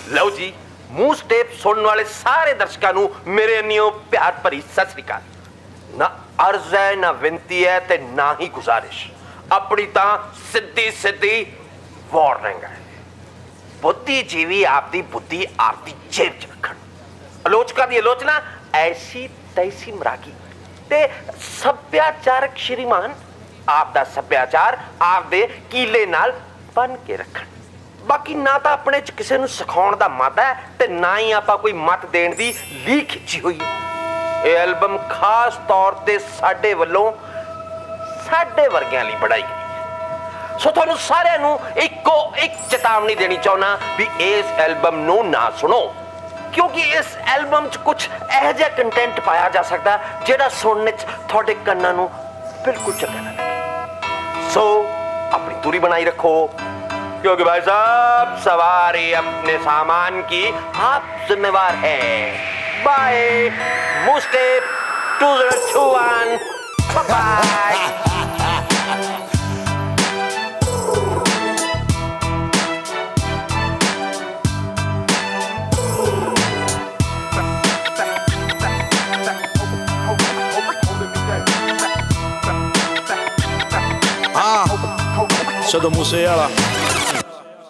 ਲਓ ਜੀ, ਮੂੰਹ ਸਟੇਪ ਸੁਣਨ ਵਾਲੇ ਸਾਰੇ ਦਰਸ਼ਕਾਂ ਨੂੰ ਮੇਰੇ ਅੰਨਿਓ ਪਿਆਰ ਭਰੀ ਸਤਿ ਸ੍ਰੀ ਅਕਾਲ। ਨਾ ਅਰਜ਼ ਹੈ, ਨਾ ਬੇਨਤੀ ਹੈ ਤੇ ਨਾ ਹੀ ਗੁਜ਼ਾਰਿਸ਼, ਆਪਣੀ ਤਾਂ ਸਿੱਧੀ ਵਾਰਨਿੰਗ ਹੈ। ਬੁੱਧੀਜੀਵੀ ਆਪਦੀ ਬੁੱਧੀ ਆਪਦੀ ਜੇਬ 'ਚ ਰੱਖਣ। ਆਲੋਚਕਾਂ ਦੀ ਆਲੋਚਨਾ ਐਸੀ ਤੈਸੀ ਮਰਾਗੀ ਤੇ ਸੱਭਿਆਚਾਰਕ ਸ਼੍ਰੀਮਾਨ ਆਪਦਾ ਸੱਭਿਆਚਾਰ ਆਪਦੇ ਕੀਲੇ ਨਾਲ ਬੰਨ ਕੇ ਰੱਖਣ। ਬਾਕੀ ਨਾ ਤਾਂ ਆਪਣੇ 'ਚ ਕਿਸੇ ਨੂੰ ਸਿਖਾਉਣ ਦਾ ਮਤ ਹੈ ਤੇ ਨਾ ਹੀ ਆਪਾਂ ਕੋਈ ਮਤ ਦੇਣ ਦੀ ਲੀਹ ਖਿੱਚੀ ਹੋਈ ਹੈ। ਇਹ ਐਲਬਮ ਖਾਸ ਤੌਰ ਤੇ ਸਾਡੇ ਵੱਲੋਂ ਸਾਡੇ ਵਰਗਿਆਂ ਲਈ ਬਣਾਈ ਗਈ ਹੈ। ਸੋ ਤੁਹਾਨੂੰ ਸਾਰਿਆਂ ਨੂੰ ਇੱਕੋ ਇੱਕ ਚੇਤਾਵਨੀ ਦੇਣੀ ਚਾਹੁੰਦਾ ਵੀ ਇਸ ਐਲਬਮ ਨੂੰ ਨਾ ਸੁਣੋ, ਕਿਉਂਕਿ ਇਸ ਐਲਬਮ 'ਚ ਕੁਝ ਇਹੋ ਜਿਹਾ ਕੰਟੈਂਟ ਪਾਇਆ ਜਾ ਸਕਦਾ ਜਿਹੜਾ ਸੁਣਨ 'ਚ ਤੁਹਾਡੇ ਕੰਨਾਂ ਨੂੰ ਬਿਲਕੁਲ ਚੰਗਾ ਨਾ ਲੱਗੇ। सो अपनी दूरी बनाई रखो, क्योंकि भाई साहब सवारी अपने सामान की आप जिम्मेवार है। बाय मुस्टेप 2021 बाय। Siedem museala.